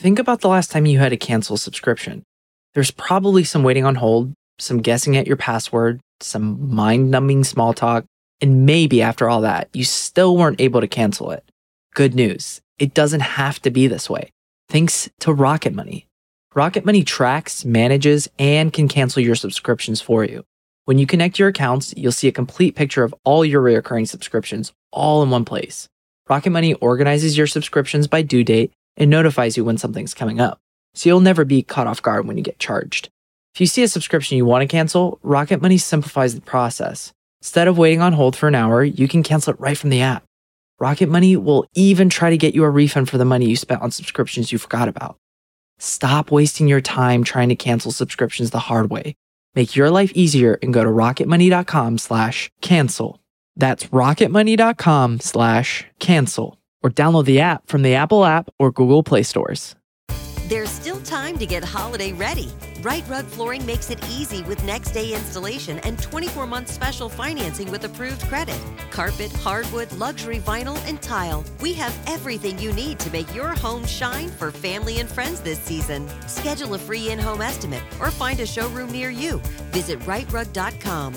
think about the last time you had to cancel a subscription. There's probably some waiting on hold, some guessing at your password, some mind-numbing small talk, and maybe after all that, you still weren't able to cancel it. Good news, it doesn't have to be this way. Thanks to Rocket Money. Rocket Money tracks, manages, and can cancel your subscriptions for you. When you connect your accounts, you'll see a complete picture of all your recurring subscriptions all in one place. Rocket Money organizes your subscriptions by due date and notifies you when something's coming up, so you'll never be caught off guard when you get charged. If you see a subscription you want to cancel, Rocket Money simplifies the process. Instead of waiting on hold for an hour, you can cancel it right from the app. Rocket Money will even try to get you a refund for the money you spent on subscriptions you forgot about. Stop wasting your time trying to cancel subscriptions the hard way. Make your life easier and go to rocketmoney.com/cancel. That's rocketmoney.com/cancel. Or download the app from the Apple app or Google Play stores. There's still time to get holiday ready. Right Rug Flooring makes it easy with next-day installation and 24-month special financing with approved credit. Carpet, hardwood, luxury vinyl, and tile. We have everything you need to make your home shine for family and friends this season. Schedule a free in-home estimate or find a showroom near you. Visit rightrug.com,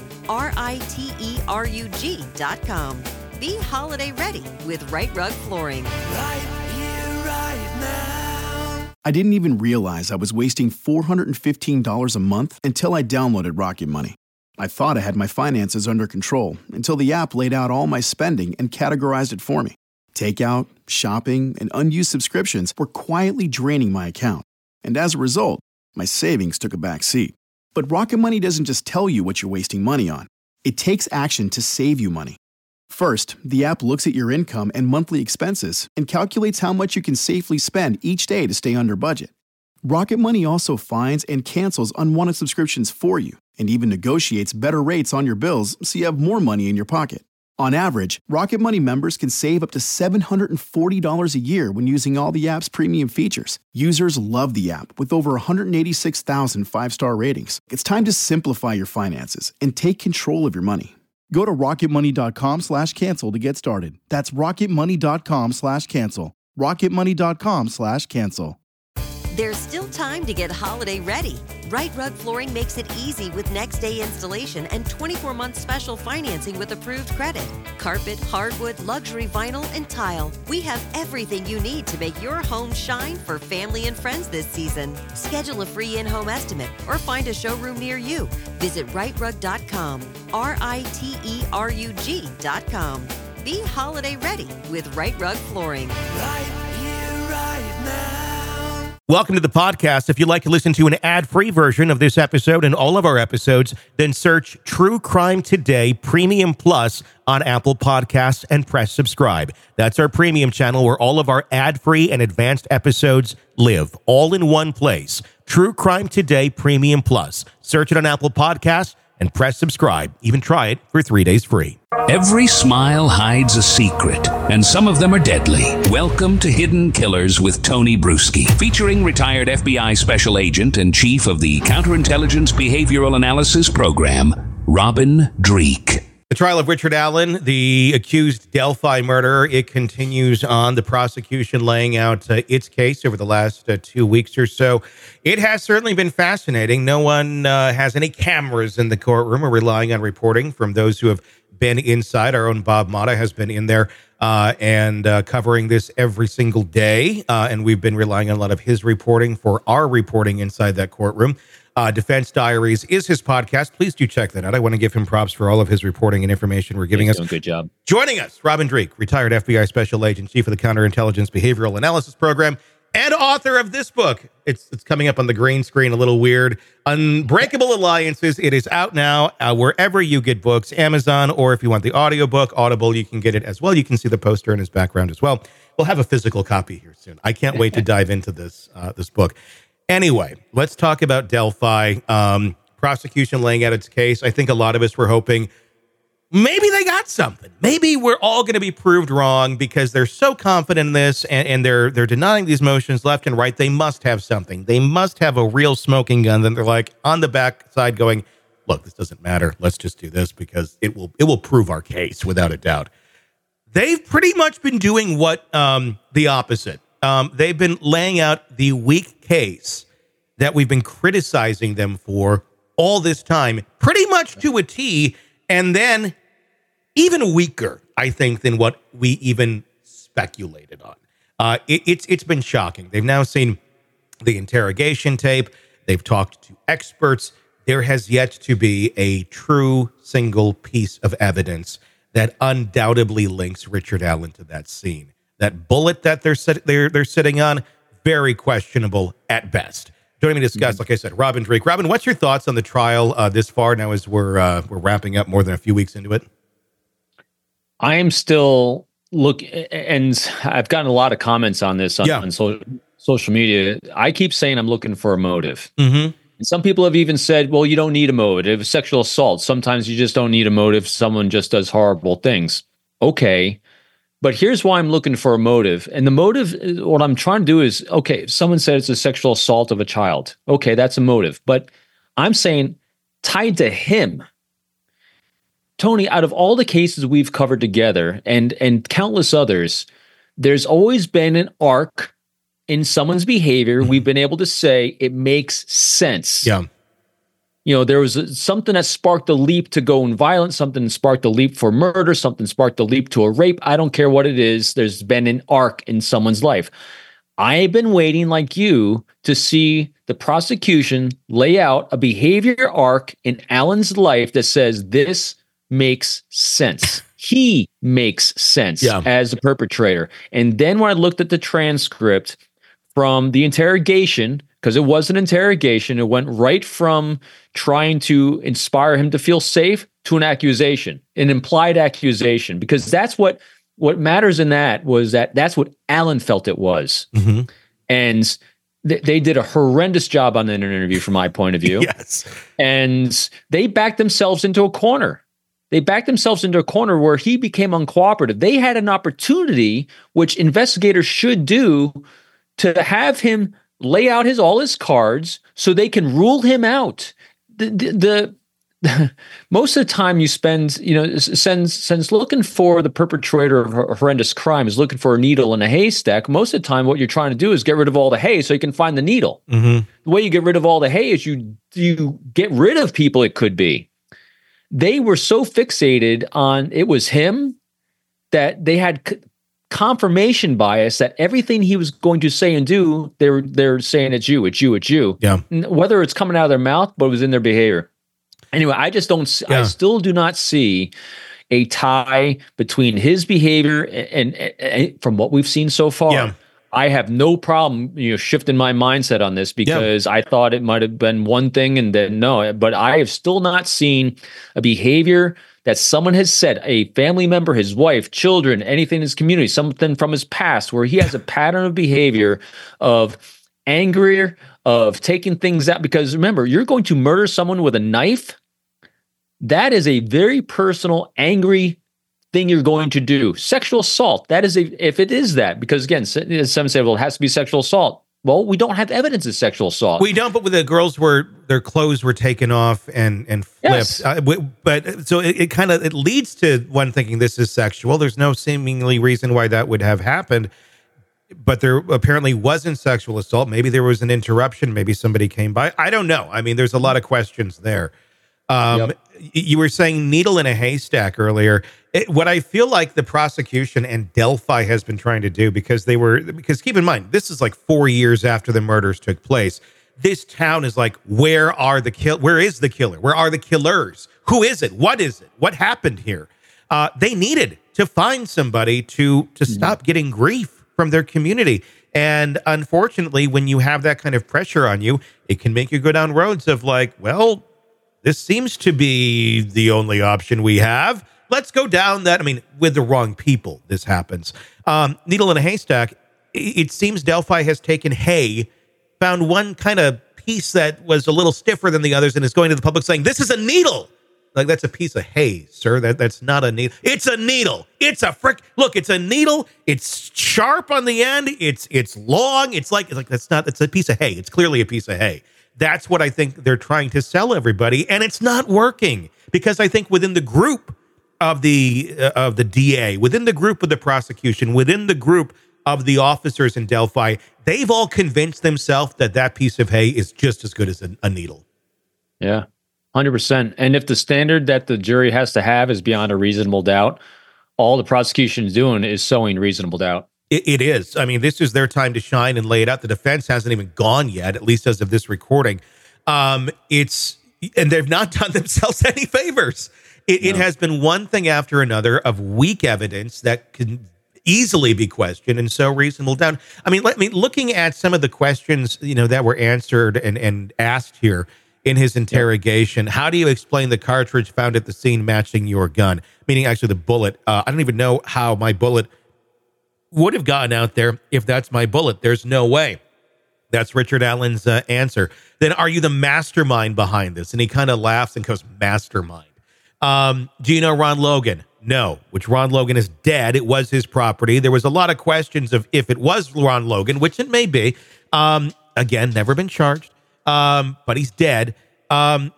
RITERUG.com. Be holiday ready with Right Rug Flooring. Right here, right now. I didn't even realize I was wasting $415 a month until I downloaded Rocket Money. I thought I had my finances under control until the app laid out all my spending and categorized it for me. Takeout, shopping, and unused subscriptions were quietly draining my account. And as a result, my savings took a back seat. But Rocket Money doesn't just tell you what you're wasting money on. It takes action to save you money. First, the app looks at your income and monthly expenses and calculates how much you can safely spend each day to stay under budget. Rocket Money also finds and cancels unwanted subscriptions for you and even negotiates better rates on your bills so you have more money in your pocket. On average, Rocket Money members can save up to $740 a year when using all the app's premium features. Users love the app with over 186,000 five-star ratings. It's time to simplify your finances and take control of your money. Go to rocketmoney.com/cancel to get started. That's rocketmoney.com/cancel. rocketmoney.com/cancel. There's still time to get holiday ready. Right Rug Flooring makes it easy with next-day installation and 24-month special financing with approved credit. Carpet, hardwood, luxury vinyl, and tile. We have everything you need to make your home shine for family and friends this season. Schedule a free in-home estimate or find a showroom near you. Visit rightrug.com, RITERUG.com. Be holiday ready with Right Rug Flooring. Right here, right now. Welcome to the podcast. If you'd like to listen to an ad-free version of this episode and all of our episodes, then search True Crime Today Premium Plus on Apple Podcasts and press subscribe. That's our premium channel where all of our ad-free and advanced episodes live, all in one place. True Crime Today Premium Plus. Search it on Apple Podcasts and press subscribe. Even try it for 3 days free. Every smile hides a secret, and some of them are deadly. Welcome to Hidden Killers with Tony Bruschi, featuring retired FBI Special Agent and Chief of the Counterintelligence Behavioral Analysis Program, Robin Dreeke. The trial of Richard Allen, the accused Delphi murderer, it continues on. The prosecution laying out its case over the last 2 weeks or so. It has certainly been fascinating. No one has any cameras in the courtroom. We're relying on reporting from those who have been inside. Our own Bob Motta has been in there and covering this every single day. And we've been relying on a lot of his reporting for our reporting inside that courtroom. Defense Diaries is his podcast. Please do check that out. I want to give him props for all of his reporting and information we're giving us. Doing a good job. Joining us, Robin Dreeke, retired FBI Special Agent, Chief of the Counterintelligence Behavioral Analysis Program, and author of this book. It's coming up on the green screen, a little weird. Unbreakable Alliances. It is out now wherever you get books, Amazon, or if you want the audiobook, Audible, you can get it as well. You can see the poster in his background as well. We'll have a physical copy here soon. I can't wait to dive into this book. Anyway, let's talk about Delphi. Prosecution laying out its case. I think a lot of us were hoping maybe they got something. Maybe we're all going to be proved wrong because they're so confident in this and they're denying these motions left and right. They must have something. They must have a real smoking gun. Then they're like on the backside going, look, this doesn't matter. Let's just do this because it will prove our case without a doubt. They've pretty much been doing what the opposite They've been laying out the weak case that we've been criticizing them for all this time, pretty much to a T, and then even weaker, I think, than what we even speculated on. It's been shocking. They've now seen the interrogation tape. They've talked to experts. There has yet to be a true single piece of evidence that undoubtedly links Richard Allen to that scene. That bullet that they're sitting on, very questionable at best. Joining me to discuss, like I said, Robin Dreeke. Robin, what's your thoughts on the trial this far now as we're wrapping up more than a few weeks into it? I am still and I've gotten a lot of comments on this on social media. I keep saying I'm looking for a motive. Mm-hmm. And some people have even said, well, you don't need a motive. Sexual assault, sometimes you just don't need a motive. Someone just does horrible things. Okay. But here's why I'm looking for a motive. And the motive, what I'm trying to do is, okay, someone said it's a sexual assault of a child. Okay, that's a motive. But I'm saying tied to him. Tony, out of all the cases we've covered together and countless others, there's always been an arc in someone's behavior. We've been able to say it makes sense. Yeah. You know, there was something that sparked the leap to go violent, something sparked the leap for murder, something sparked the leap to a rape. I don't care what it is. There's been an arc in someone's life. I've been waiting, like you, to see the prosecution lay out a behavior arc in Allen's life that says this makes sense. He makes sense as a perpetrator. And then when I looked at the transcript from the interrogation, because it was an interrogation, it went right from trying to inspire him to feel safe to an accusation, an implied accusation, because that's what matters in that was that's what Allen felt it was. Mm-hmm. And they did a horrendous job on that interview from my point of view. Yes. And they backed themselves into a corner. They backed themselves into a corner where he became uncooperative. They had an opportunity, which investigators should do, to have him lay out all his cards so they can rule him out. The most of the time you spend, since looking for the perpetrator of a horrendous crime is looking for a needle in a haystack. Most of the time, what you're trying to do is get rid of all the hay so you can find the needle. Mm-hmm. The way you get rid of all the hay is you get rid of people. It could be they were so fixated on it was him that they had confirmation bias that everything he was going to say and do, they're saying it's you. Yeah. Whether it's coming out of their mouth, but it was in their behavior. Anyway, I still do not see a tie between his behavior and from what we've seen so far. Yeah. I have no problem, shifting my mindset on this because I thought it might have been one thing and then no, but I have still not seen a behavior that someone has said, a family member, his wife, children, anything in his community, something from his past where he has a pattern of behavior of anger, of taking things out. Because remember, you're going to murder someone with a knife. That is a very personal, angry thing you're going to do. Sexual assault, that is if it is that, because again, some say, well, it has to be sexual assault. Well, we don't have evidence of sexual assault. We don't, but with the girls their clothes were taken off and flipped. Yes. But so it kind of leads to one thinking this is sexual. There's no seemingly reason why that would have happened, but there apparently wasn't sexual assault. Maybe there was an interruption. Maybe somebody came by. I don't know. I mean, there's a lot of questions there. You were saying needle in a haystack earlier. What I feel like the prosecution and Delphi has been trying to do, because keep in mind, this is like 4 years after the murders took place. This town is like, where is the killer? Where are the killers? Who is it? What is it? What happened here? They needed to find somebody to stop getting grief from their community. And unfortunately, when you have that kind of pressure on you, it can make you go down roads of like, well, this seems to be the only option we have. Let's go down that. I mean, with the wrong people, this happens. Needle in a haystack. It seems Delphi has taken hay, found one kind of piece that was a little stiffer than the others, and is going to the public saying, this is a needle. Like, that's a piece of hay, sir. That's not a needle. It's a needle. It's a look, it's a needle. It's sharp on the end. It's long. It's a piece of hay. It's clearly a piece of hay. That's what I think they're trying to sell everybody, and it's not working, because I think within the group of the DA, within the group of the prosecution, within the group of the officers in Delphi, they've all convinced themselves that that piece of hay is just as good as a needle. Yeah, 100%. And if the standard that the jury has to have is beyond a reasonable doubt, all the prosecution is doing is sowing reasonable doubt. It is. I mean, this is their time to shine and lay it out. The defense hasn't even gone yet, at least as of this recording. And they've not done themselves any favors. It has been one thing after another of weak evidence that can easily be questioned and so reasonable doubt. I mean, looking at some of the questions, that were answered and asked here in his interrogation, how do you explain the cartridge found at the scene matching your gun? Meaning actually the bullet. I don't even know how my bullet would have gotten out there if that's my bullet. There's no way. That's Richard Allen's answer. Then are you the mastermind behind this? And he kind of laughs and goes, mastermind. Do you know Ron Logan? No, which Ron Logan is dead. It was his property. There was a lot of questions of if it was Ron Logan, which it may be. Again, never been charged, but he's dead. What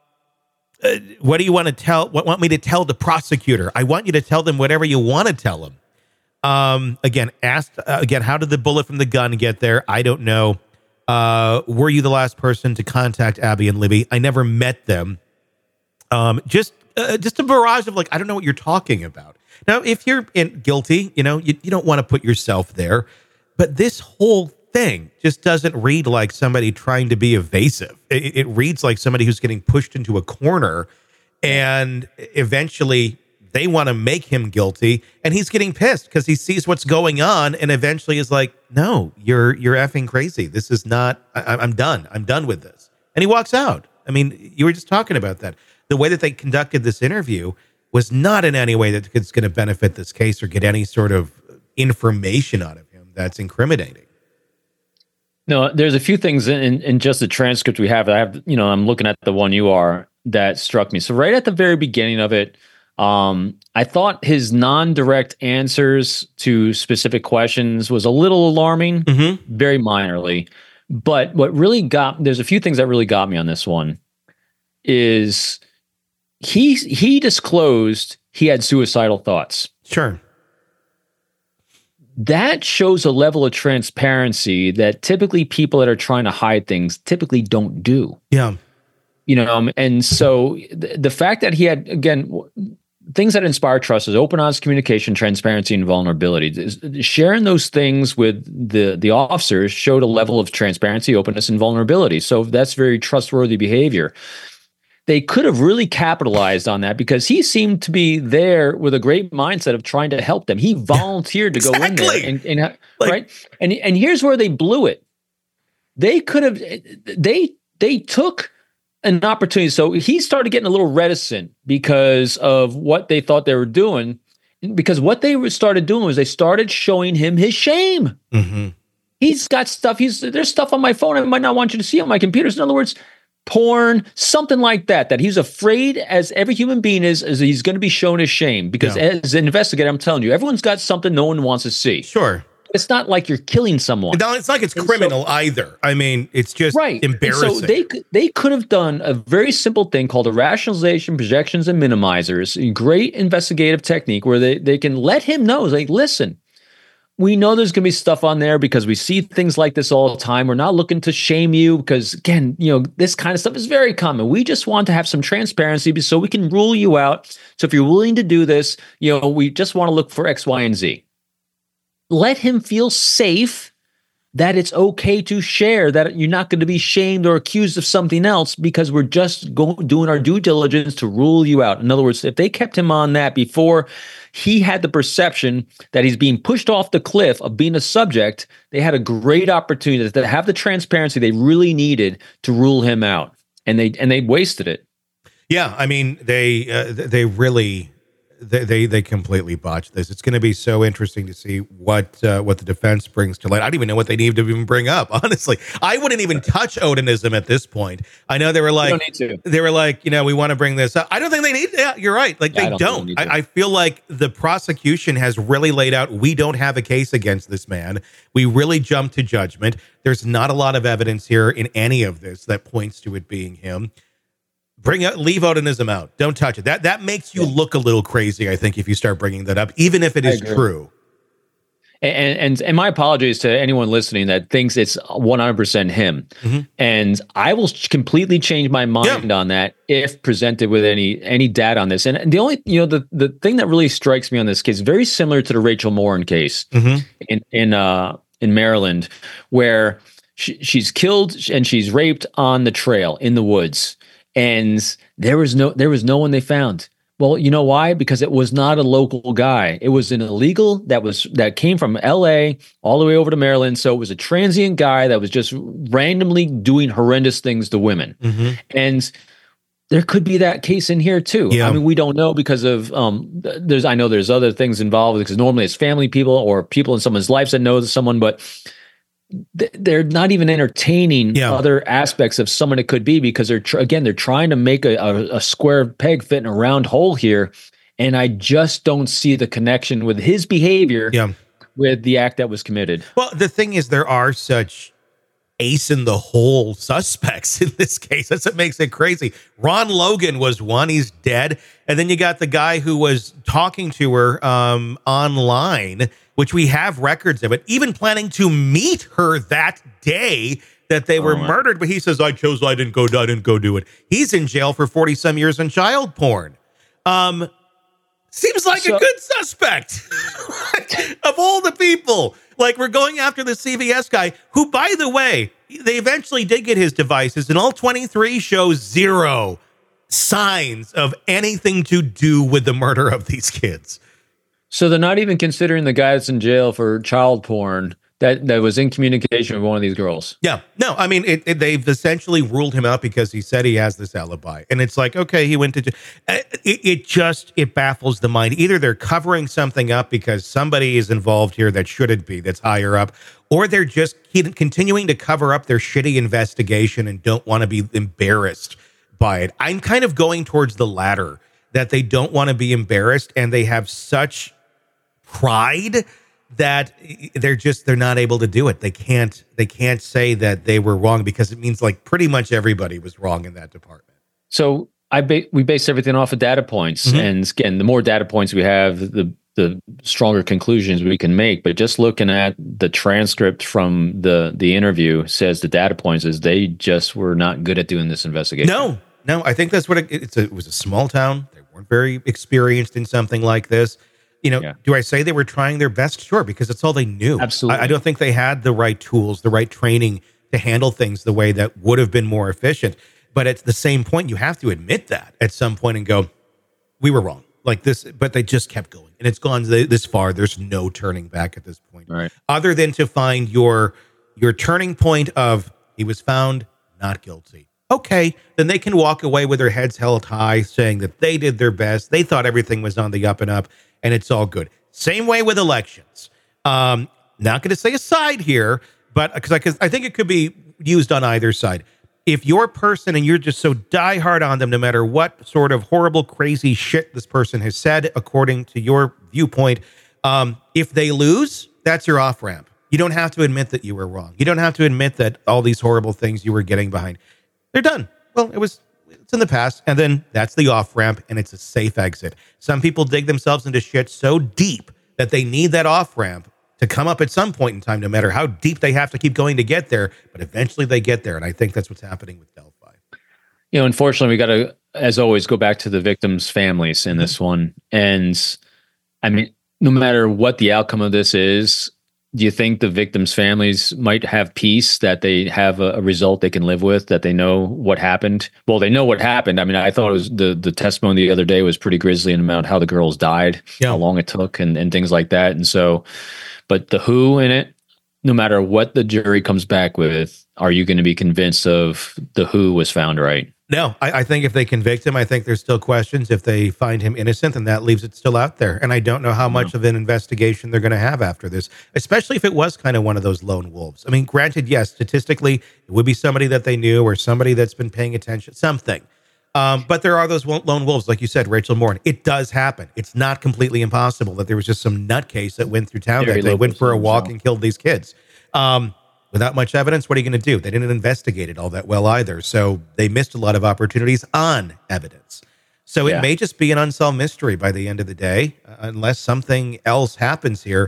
do you want to tell? What want me to tell the prosecutor? I want you to tell them whatever you want to tell them. Again, asked again, how did the bullet from the gun get there? I don't know. Were you the last person to contact Abby and Libby? I never met them. Just a barrage of I don't know what you're talking about. Now, if you're guilty, you don't want to put yourself there, but this whole thing just doesn't read like somebody trying to be evasive. It reads like somebody who's getting pushed into a corner, and eventually they want to make him guilty, and he's getting pissed because he sees what's going on, and eventually is like, "No, you're effing crazy. This is not. I'm done. I'm done with this." And he walks out. I mean, you were just talking about that. The way that they conducted this interview was not in any way that it's going to benefit this case or get any sort of information out of him that's incriminating. No, there's a few things in just the transcript we have. I'm looking at the one you are that struck me. So right at the very beginning of it, I thought his non-direct answers to specific questions was a little alarming, very minorly. But there's a few things that really got me on this one is he disclosed he had suicidal thoughts. Sure. That shows a level of transparency that typically people that are trying to hide things typically don't do. Yeah. And so the fact that he had, again, things that inspire trust is open, honest communication, transparency, and vulnerability. Sharing those things with the officers showed a level of transparency, openness, and vulnerability. So that's very trustworthy behavior. They could have really capitalized on that because he seemed to be there with a great mindset of trying to help them. He volunteered to go in there, and right. And here's where they blew it. They could have. They took an opportunity. So he started getting a little reticent because of what they thought they were doing. Because what they started doing was they started showing him his shame. Mm-hmm. He's got stuff. There's stuff on my phone I might not want you to see on my computers. In other words, porn, something like that he's afraid, as every human being is he's going to be shown his shame. Because as an investigator, I'm telling you, everyone's got something no one wants to see. Sure. It's not like you're killing someone. No, it's like it's criminal either. I mean, it's just embarrassing. And so they could have done a very simple thing called a rationalization, projections, and minimizers. A great investigative technique where they can let him know, like, listen, we know there's going to be stuff on there because we see things like this all the time. We're not looking to shame you because, again, this kind of stuff is very common. We just want to have some transparency so we can rule you out. So if you're willing to do this, we just want to look for X, Y, and Z. Let him feel safe that it's okay to share, that you're not going to be shamed or accused of something else because we're just doing our due diligence to rule you out. In other words, if they kept him on that before he had the perception that he's being pushed off the cliff of being a subject, they had a great opportunity to have the transparency they really needed to rule him out. And they wasted it. Yeah, I mean, they really they completely botched this. It's going to be so interesting to see what the defense brings to light. I don't even know what they need to even bring up. Honestly, I wouldn't even touch Odinism at this point. I know they were like, we want to bring this up. I don't think they need. Yeah, you're right. Like they don't. I feel like the prosecution has really laid out. We don't have a case against this man. We really jumped to judgment. There's not a lot of evidence here in any of this that points to it being him. Leave Odinism out. Don't touch it. That makes you look a little crazy, I think, if you start bringing that up, even if it is true. And my apologies to anyone listening that thinks it's 100% him. And I will completely change my mind on that if presented with any data on this. And the only, the thing that really strikes me on this case, very similar to the Rachel Morin case in Maryland, where she's killed and she's raped on the trail in the woods, and there was no one they found. Well, you know why? Because it was not a local guy. It was an illegal that came from LA all the way over to Maryland. So it was a transient guy that was just randomly doing horrendous things to women. And there could be that case in here too. Yeah. I mean, we don't know because of I know there's other things involved, because normally it's family people or people in someone's lives that know someone, but they're not even entertaining other aspects of someone it could be, because they're trying to make a square peg fit in a round hole here. And I just don't see the connection with his behavior with the act that was committed. Well, the thing is, there are such ace in the hole suspects in this case. That's what makes it crazy. Ron Logan was one. He's dead. And then you got the guy who was talking to her online, which we have records of it, even planning to meet her that day that they were murdered. But he says, I didn't go do it. He's in jail for 40 some years on child porn. Seems like a good suspect of all the people. Like, we're going after the CVS guy, who, by the way, they eventually did get his devices, and all 23 show zero signs of anything to do with the murder of these kids. So they're not even considering the guy that's in jail for child porn that was in communication with one of these girls. Yeah. No, I mean, they've essentially ruled him out because he said he has this alibi. And it's like, okay, he went to jail. It baffles the mind. Either they're covering something up because somebody is involved here that shouldn't be, that's higher up, or they're just continuing to cover up their shitty investigation and don't want to be embarrassed by it. I'm kind of going towards the latter, that they don't want to be embarrassed, and they have such pride that they're not able to do it. They can't say that they were wrong, because it means like pretty much everybody was wrong in that department. So we base everything off of data points, and again, the more data points we have, the stronger conclusions we can make. But just looking at the transcript from the interview says the data points is they just were not good at doing this investigation. No, I think that's what it was. A small town. They weren't very experienced in something like this. Do I say they were trying their best? Sure, because it's all they knew. Absolutely. I don't think they had the right tools, the right training to handle things the way that would have been more efficient. But at the same point, you have to admit that at some point and go, we were wrong. Like this, but they just kept going. And it's gone this far. There's no turning back at this point. Right. Other than to find your turning point of, he was found not guilty. Okay, then they can walk away with their heads held high, saying that they did their best. They thought everything was on the up and up, and it's all good. Same way with elections. Not going to say a side here, but because I think it could be used on either side. If your person and you're just so diehard on them, no matter what sort of horrible, crazy shit this person has said, according to your viewpoint, if they lose, that's your off ramp. You don't have to admit that you were wrong. You don't have to admit that all these horrible things you were getting behind. They're done. Well, it's in the past, and then that's the off ramp, and it's a safe exit. Some people dig themselves into shit so deep that they need that off ramp to come up at some point in time, no matter how deep they have to keep going to get there. But eventually they get there, and I think that's what's happening with Delphi. Unfortunately, we got to, as always, go back to the victims' families in this one. And I mean, no matter what the outcome of this is, do you think the victims' families might have peace, that they have a result they can live with, that they know what happened? Well, they know what happened. I mean, I thought it was the testimony the other day was pretty grisly about how the girls died, how long it took, and things like that. And so, but the who in it, no matter what the jury comes back with, are you going to be convinced of the who was found right? No, I think if they convict him, I think there's still questions. If they find him innocent, then that leaves it still out there. And I don't know how much of an investigation they're going to have after this, especially if it was kind of one of those lone wolves. I mean, granted, yes, statistically, it would be somebody that they knew or somebody that's been paying attention, something. But there are those lone wolves, like you said, Rachel Morin. It does happen. It's not completely impossible that there was just some nutcase that went through town that day, went for a walk and killed these kids. Without much evidence, what are you going to do? They didn't investigate it all that well either. So they missed a lot of opportunities on evidence. So it may just be an unsolved mystery by the end of the day, unless something else happens here.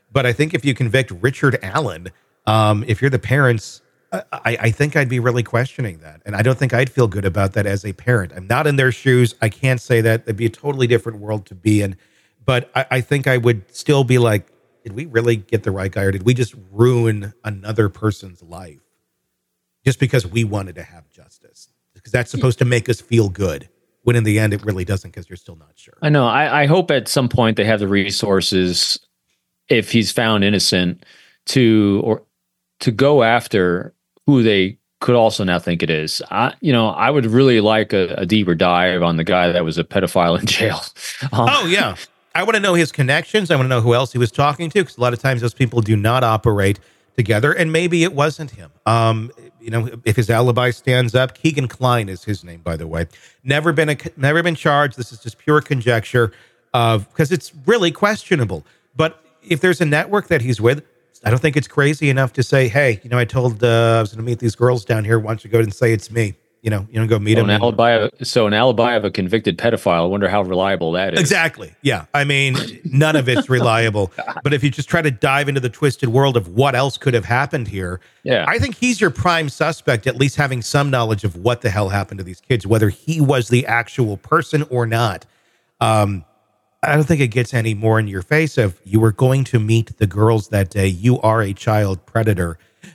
But I think if you convict Richard Allen, if you're the parents, I think I'd be really questioning that. And I don't think I'd feel good about that as a parent. I'm not in their shoes. I can't say that. It'd be a totally different world to be in. But I think I would still be like, did we really get the right guy, or did we just ruin another person's life just because we wanted to have justice? Because that's supposed to make us feel good, when in the end it really doesn't, because you're still not sure. I know. I hope at some point they have the resources, if he's found innocent, to go after who they could also now think it is. I would really like a deeper dive on the guy that was a pedophile in jail. Oh yeah. I want to know his connections. I want to know who else he was talking to, because a lot of times those people do not operate together, and maybe it wasn't him. If his alibi stands up, Keegan Kline is his name, by the way. Never been charged. This is just pure conjecture because it's really questionable. But if there's a network that he's with, I don't think it's crazy enough to say, hey, I told I was going to meet these girls down here. Why don't you go and say it's me? You don't go meet him. An alibi of a convicted pedophile. I wonder how reliable that is. Exactly. Yeah. I mean, none of it's reliable. But if you just try to dive into the twisted world of what else could have happened here, I think he's your prime suspect, at least having some knowledge of what the hell happened to these kids, whether he was the actual person or not. I don't think it gets any more in your face of, you were going to meet the girls that day. You are a child predator.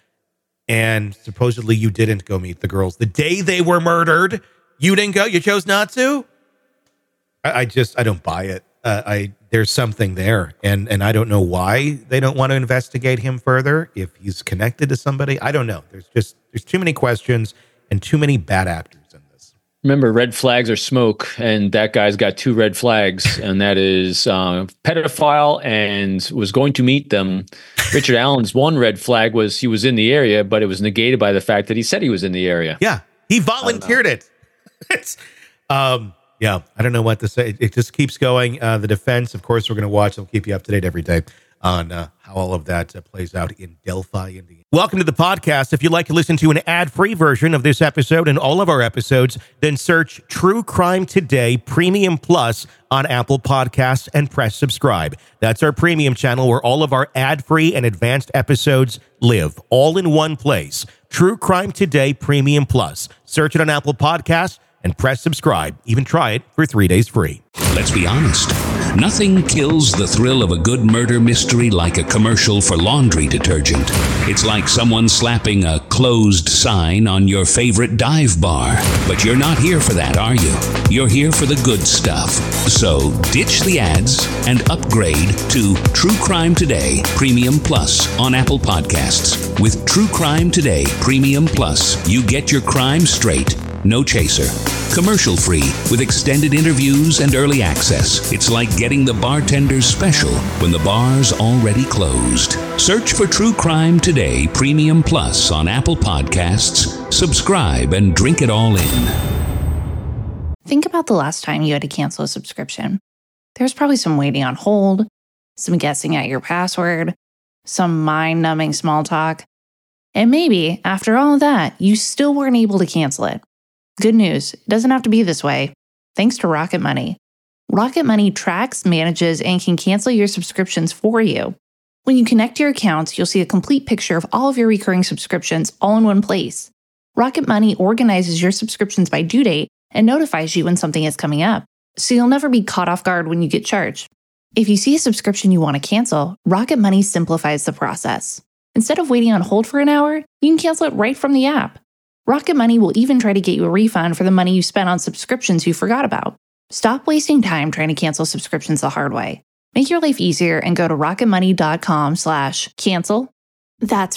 And supposedly you didn't go meet the girls the day they were murdered. You didn't go. You chose not to. I don't buy it. There's something there, and I don't know why they don't want to investigate him further. If he's connected to somebody, I don't know. There's too many questions and too many bad actors in this. Remember, red flags are smoke, and that guy's got 2 red flags, and that is pedophile and was going to meet them. Richard Allen's one red flag was he was in the area, but it was negated by the fact that he said he was in the area. Yeah, he volunteered it. Yeah, I don't know what to say. It just keeps going. The defense, of course, we're going to watch. I'll keep you up to date every day on how all of that plays out in Delphi, Indiana. Welcome to the podcast. If you'd like to listen to an ad-free version of this episode and all of our episodes, then search True Crime Today Premium Plus on Apple Podcasts and press subscribe. That's our premium channel where all of our ad-free and advanced episodes live, all in one place. True Crime Today Premium Plus. Search it on Apple Podcasts and press subscribe. Even try it for 3 days free. Let's be honest. Nothing kills the thrill of a good murder mystery like a commercial for laundry detergent. It's like someone slapping a closed sign on your favorite dive bar. But you're not here for that, are you? You're here for the good stuff. So ditch the ads and upgrade to True Crime Today Premium Plus on Apple Podcasts. With True Crime Today Premium Plus, you get your crime straight. No chaser. Commercial free with extended interviews and early access. It's like getting the bartender's special when the bar's already closed. Search for True Crime Today Premium Plus on Apple Podcasts. Subscribe and drink it all in. Think about the last time you had to cancel a subscription. There's probably some waiting on hold, some guessing at your password, some mind-numbing small talk. And maybe, after all of that, you still weren't able to cancel it. Good news, it doesn't have to be this way. Thanks to Rocket Money. Rocket Money tracks, manages, and can cancel your subscriptions for you. When you connect your accounts, you'll see a complete picture of all of your recurring subscriptions all in one place. Rocket Money organizes your subscriptions by due date and notifies you when something is coming up, so you'll never be caught off guard when you get charged. If you see a subscription you want to cancel, Rocket Money simplifies the process. Instead of waiting on hold for an hour, you can cancel it right from the app. Rocket Money will even try to get you a refund for the money you spent on subscriptions you forgot about. Stop wasting time trying to cancel subscriptions the hard way. Make your life easier and go to rocketmoney.com/cancel. That's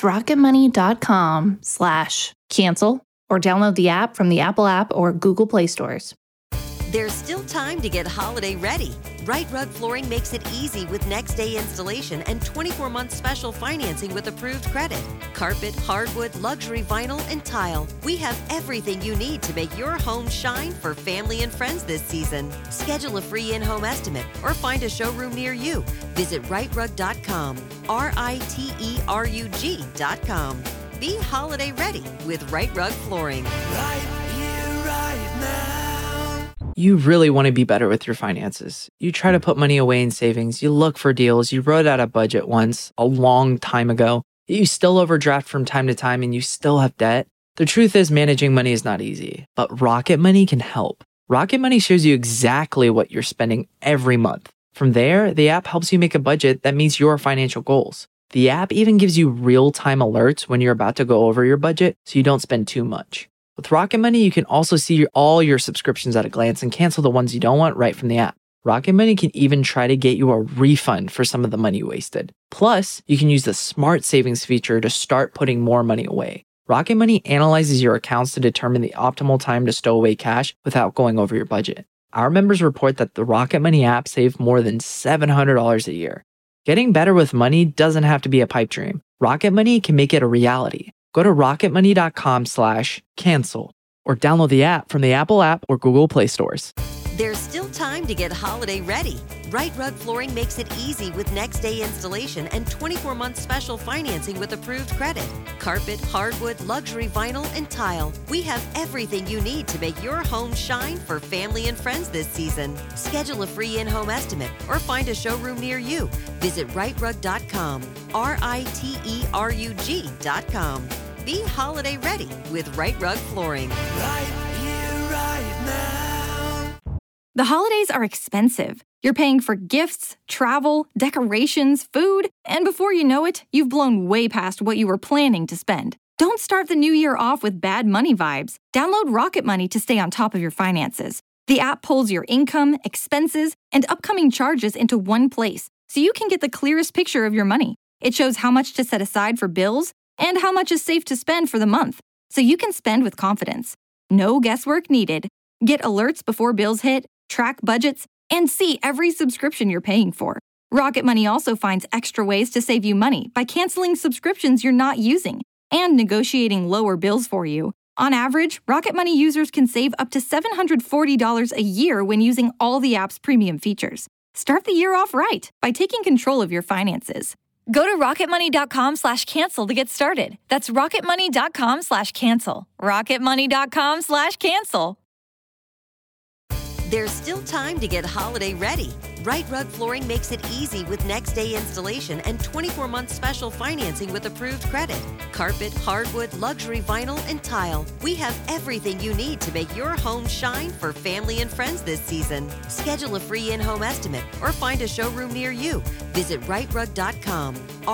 rocketmoney.com/cancel or download the app from the Apple app or Google Play stores. There's still time to get holiday ready. Right Rug Flooring makes it easy with next day installation and 24-month special financing with approved credit. Carpet, hardwood, luxury vinyl, and tile. We have everything you need to make your home shine for family and friends this season. Schedule a free in-home estimate or find a showroom near you. Visit rightrug.com, RITERUG.com. Be holiday ready with Right Rug Flooring. Right here, right now. You really want to be better with your finances. You try to put money away in savings, you look for deals, you wrote out a budget once, a long time ago, you still overdraft from time to time and you still have debt. The truth is managing money is not easy, but Rocket Money can help. Rocket Money shows you exactly what you're spending every month. From there, the app helps you make a budget that meets your financial goals. The app even gives you real-time alerts when you're about to go over your budget so you don't spend too much. With Rocket Money, you can also see all your subscriptions at a glance and cancel the ones you don't want right from the app. Rocket Money can even try to get you a refund for some of the money you wasted. Plus, you can use the Smart Savings feature to start putting more money away. Rocket Money analyzes your accounts to determine the optimal time to stow away cash without going over your budget. Our members report that the Rocket Money app saved more than $700 a year. Getting better with money doesn't have to be a pipe dream. Rocket Money can make it a reality. Go to rocketmoney.com/cancel or download the app from the Apple app or Google Play stores. There's still time to get holiday ready. Right Rug Flooring makes it easy with next day installation and 24-month special financing with approved credit. Carpet, hardwood, luxury vinyl, and tile. We have everything you need to make your home shine for family and friends this season. Schedule a free in-home estimate or find a showroom near you. Visit rightrug.com, RITERUG.com. Be holiday ready with Right Rug Flooring. Right here, right now. The holidays are expensive. You're paying for gifts, travel, decorations, food, and before you know it, you've blown way past what you were planning to spend. Don't start the new year off with bad money vibes. Download Rocket Money to stay on top of your finances. The app pulls your income, expenses, and upcoming charges into one place, so you can get the clearest picture of your money. It shows how much to set aside for bills and how much is safe to spend for the month, so you can spend with confidence. No guesswork needed. Get alerts before bills hit, track budgets, and see every subscription you're paying for. Rocket Money also finds extra ways to save you money by canceling subscriptions you're not using and negotiating lower bills for you. On average, Rocket Money users can save up to $740 a year when using all the app's premium features. Start the year off right by taking control of your finances. Go to rocketmoney.com/cancel to get started. That's rocketmoney.com/cancel. rocketmoney.com/cancel. There's still time to get holiday ready. Right Rug Flooring makes it easy with next day installation and 24-month special financing with approved credit. Carpet, hardwood, luxury vinyl, and tile. We have everything you need to make your home shine for family and friends this season. Schedule a free in-home estimate or find a showroom near you. Visit rightrug.com,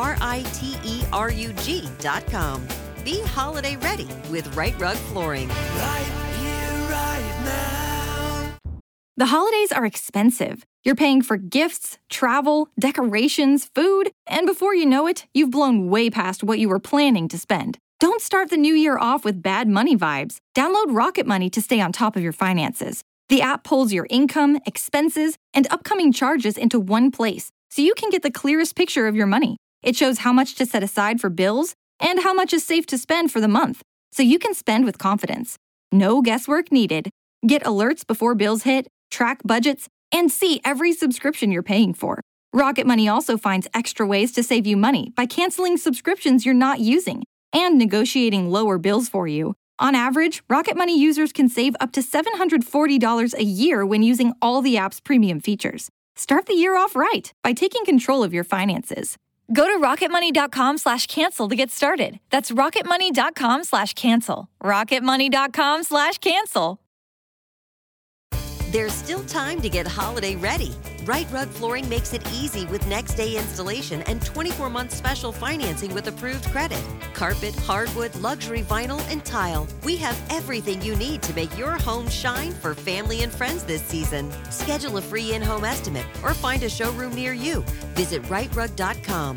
RITERUG.com. Be holiday ready with Right Rug Flooring. Right here, right now. The holidays are expensive. You're paying for gifts, travel, decorations, food, and before you know it, you've blown way past what you were planning to spend. Don't start the new year off with bad money vibes. Download Rocket Money to stay on top of your finances. The app pulls your income, expenses, and upcoming charges into one place, so you can get the clearest picture of your money. It shows how much to set aside for bills and how much is safe to spend for the month, so you can spend with confidence. No guesswork needed. Get alerts before bills hit, track budgets, and see every subscription you're paying for. Rocket Money also finds extra ways to save you money by canceling subscriptions you're not using and negotiating lower bills for you. On average, Rocket Money users can save up to $740 a year when using all the app's premium features. Start the year off right by taking control of your finances. Go to rocketmoney.com/cancel to get started. That's rocketmoney.com/cancel. rocketmoney.com/cancel. There's still time to get holiday ready. Right Rug Flooring makes it easy with next day installation and 24-month special financing with approved credit. Carpet, hardwood, luxury vinyl, and tile. We have everything you need to make your home shine for family and friends this season. Schedule a free in-home estimate or find a showroom near you. Visit rightrug.com,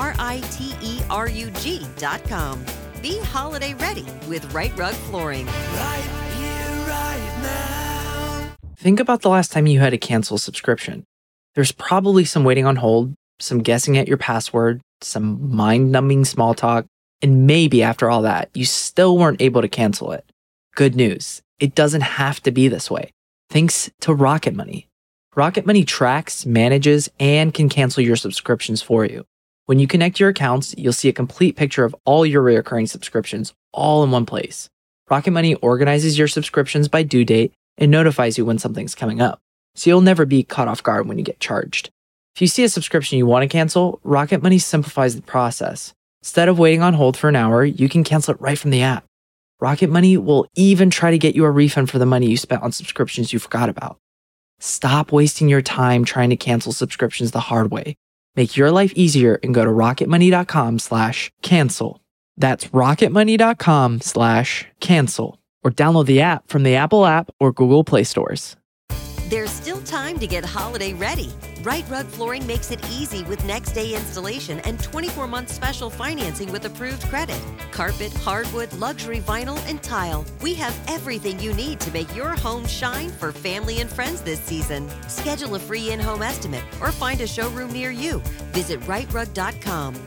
RITERUG.com. Be holiday ready with Right Rug Flooring. Right here, right now. Think about the last time you had to cancel a subscription. There's probably some waiting on hold, some guessing at your password, some mind-numbing small talk, and maybe after all that, you still weren't able to cancel it. Good news, it doesn't have to be this way. Thanks to Rocket Money. Rocket Money tracks, manages, and can cancel your subscriptions for you. When you connect your accounts, you'll see a complete picture of all your recurring subscriptions all in one place. Rocket Money organizes your subscriptions by due date, and notifies you when something's coming up, so you'll never be caught off guard when you get charged. If you see a subscription you want to cancel, Rocket Money simplifies the process. Instead of waiting on hold for an hour, you can cancel it right from the app. Rocket Money will even try to get you a refund for the money you spent on subscriptions you forgot about. Stop wasting your time trying to cancel subscriptions the hard way. Make your life easier and go to rocketmoney.com/cancel. That's rocketmoney.com/cancel. Or download the app from the Apple app or Google Play stores. There's still time to get holiday ready. Right Rug Flooring makes it easy with next day installation and 24-month special financing with approved credit. Carpet, hardwood, luxury vinyl, and tile. We have everything you need to make your home shine for family and friends this season. Schedule a free in-home estimate or find a showroom near you. Visit rightrug.com,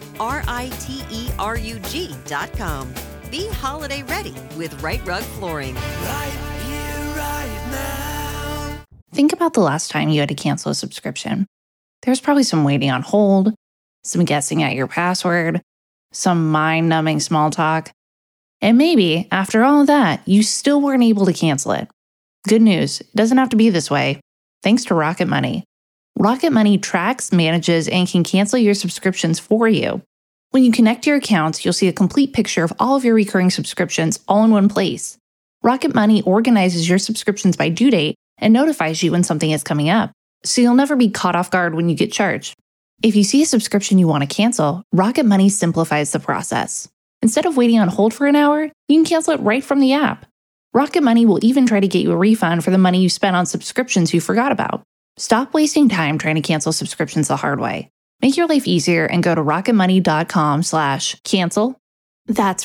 RITERUG.com. Be holiday ready with Right Rug Flooring. Right here, right now. Think about the last time you had to cancel a subscription. There's probably some waiting on hold, some guessing at your password, some mind-numbing small talk, and maybe, after all of that, you still weren't able to cancel it. Good news, it doesn't have to be this way, thanks to Rocket Money. Rocket Money tracks, manages, and can cancel your subscriptions for you. When you connect your accounts, you'll see a complete picture of all of your recurring subscriptions all in one place. Rocket Money organizes your subscriptions by due date and notifies you when something is coming up, so you'll never be caught off guard when you get charged. If you see a subscription you want to cancel, Rocket Money simplifies the process. Instead of waiting on hold for an hour, you can cancel it right from the app. Rocket Money will even try to get you a refund for the money you spent on subscriptions you forgot about. Stop wasting time trying to cancel subscriptions the hard way. Make your life easier and go to rocketmoney.com/cancel. That's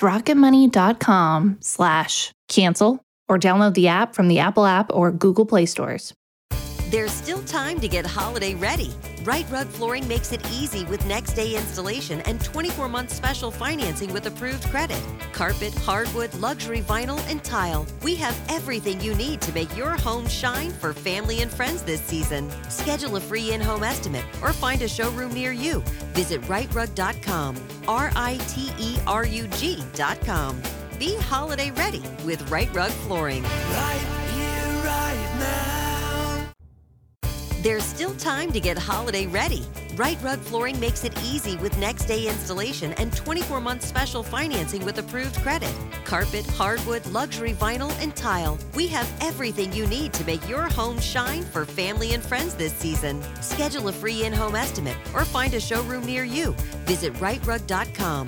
rocketmoney.com/cancel. Or download the app from the Apple app or Google Play stores. There's still time to get holiday ready. Right Rug Flooring makes it easy with next day installation and 24-month special financing with approved credit. Carpet, hardwood, luxury vinyl, and tile. We have everything you need to make your home shine for family and friends this season. Schedule a free in-home estimate or find a showroom near you. Visit rightrug.com, RITERUG.com. Be holiday ready with Right Rug Flooring. Right here, right now. There's still time to get holiday ready. Right Rug Flooring makes it easy with next day installation and 24-month special financing with approved credit. Carpet, hardwood, luxury vinyl, and tile. We have everything you need to make your home shine for family and friends this season. Schedule a free in-home estimate or find a showroom near you. Visit rightrug.com,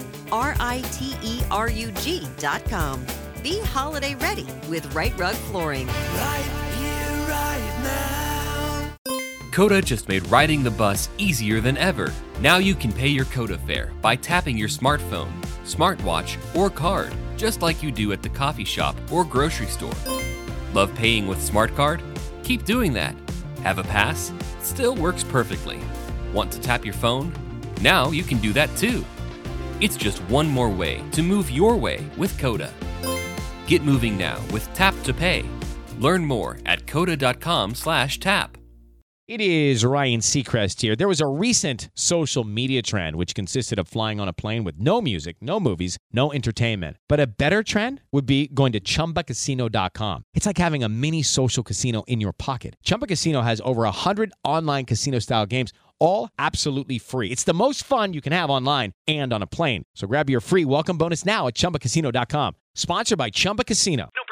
RITERUG.com. Be holiday ready with Right Rug Flooring. Right here, right now. Coda just made riding the bus easier than ever. Now you can pay your Coda fare by tapping your smartphone, smartwatch, or card, just like you do at the coffee shop or grocery store. Love paying with SmartCard? Keep doing that. Have a pass? Still works perfectly. Want to tap your phone? Now you can do that too. It's just one more way to move your way with Coda. Get moving now with Tap to Pay. Learn more at coda.com/tap. It is Ryan Seacrest here. There was a recent social media trend which consisted of flying on a plane with no music, no movies, no entertainment. But a better trend would be going to ChumbaCasino.com. It's like having a mini social casino in your pocket. Chumba Casino has over 100 online casino-style games, all absolutely free. It's the most fun you can have online and on a plane. So grab your free welcome bonus now at ChumbaCasino.com. Sponsored by Chumba Casino. No